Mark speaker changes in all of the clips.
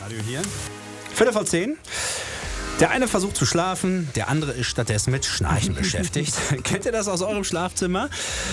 Speaker 1: Radio hier. 10:15. Der eine versucht zu schlafen, der andere ist stattdessen mit Schnarchen beschäftigt. Kennt ihr das aus eurem Schlafzimmer?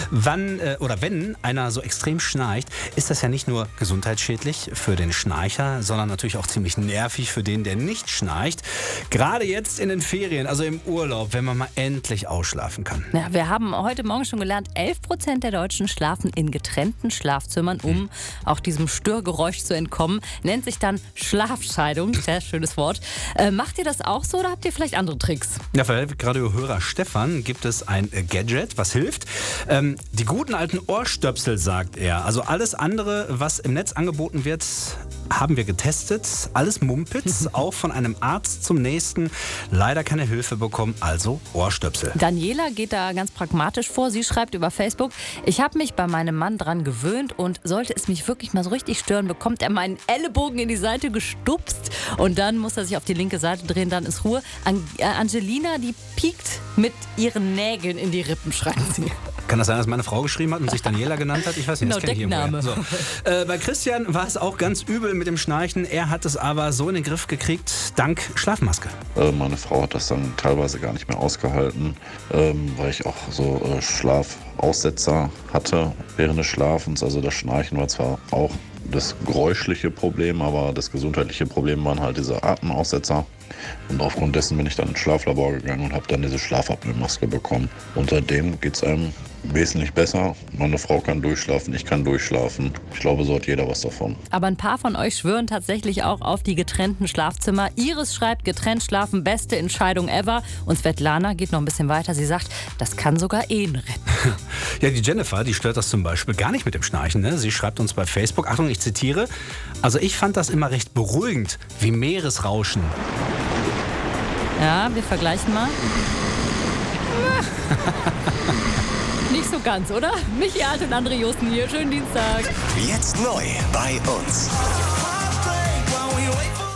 Speaker 1: Wenn einer so extrem schnarcht, ist das ja nicht nur gesundheitsschädlich für den Schnarcher, sondern natürlich auch ziemlich nervig für den, der nicht schnarcht. Gerade jetzt in den Ferien, also im Urlaub, wenn man mal endlich ausschlafen kann.
Speaker 2: Ja, wir haben heute Morgen schon gelernt, 11% der Deutschen schlafen in getrennten Schlafzimmern, um auch diesem Störgeräusch zu entkommen. Nennt sich dann Schlafscheidung. Sehr schönes Wort. Macht ihr das auch so oder habt ihr vielleicht andere Tricks?
Speaker 1: Ja, für Radiohörer Stefan gibt es ein Gadget, was hilft. Die guten alten Ohrstöpsel, sagt er. Also alles andere, was im Netz angeboten wird, haben wir getestet. Alles Mumpitz, auch von einem Arzt zum nächsten. Leider keine Hilfe bekommen, also Ohrstöpsel.
Speaker 2: Daniela geht da ganz pragmatisch vor. Sie schreibt über Facebook: Ich habe mich bei meinem Mann dran gewöhnt und sollte es mich wirklich mal so richtig stören, bekommt er meinen Ellenbogen in die Seite gestupst und dann muss er sich auf die linke Seite drehen, dann ist Ruhe. Angelina, die piekt mit ihren Nägeln in die Rippen, schreibt sie.
Speaker 1: Kann das sein, dass meine Frau geschrieben hat und sich Daniela genannt hat? Ich weiß nicht, das kenne ich irgendwoher. So. Bei Christian war es auch ganz übel mit dem Schnarchen. Er hat es aber so in den Griff gekriegt, dank Schlafmaske.
Speaker 3: Meine Frau hat das dann teilweise gar nicht mehr ausgehalten, weil ich auch so Schlafaussetzer hatte während des Schlafens. Also das Schnarchen war zwar auch das geräuschliche Problem, aber das gesundheitliche Problem waren halt diese Atemaussetzer. Und aufgrund dessen bin ich dann ins Schlaflabor gegangen und habe dann diese Schlafapnoe-Maske bekommen. Und seitdem geht es einem wesentlich besser. Meine Frau kann durchschlafen, ich kann durchschlafen. Ich glaube, so hat jeder was davon.
Speaker 2: Aber ein paar von euch schwören tatsächlich auch auf die getrennten Schlafzimmer. Iris schreibt, getrennt schlafen, beste Entscheidung ever. Und Svetlana geht noch ein bisschen weiter. Sie sagt, das kann sogar Ehen retten.
Speaker 1: Ja, die Jennifer, die stört das zum Beispiel gar nicht mit dem Schnarchen. Ne? Sie schreibt uns bei Facebook, Achtung, ich zitiere: Also ich fand das immer recht beruhigend, wie Meeresrauschen.
Speaker 2: Ja, wir vergleichen mal. Nicht so ganz, oder? Michi Alt und André Josten hier. Schönen Dienstag.
Speaker 4: Jetzt neu bei uns.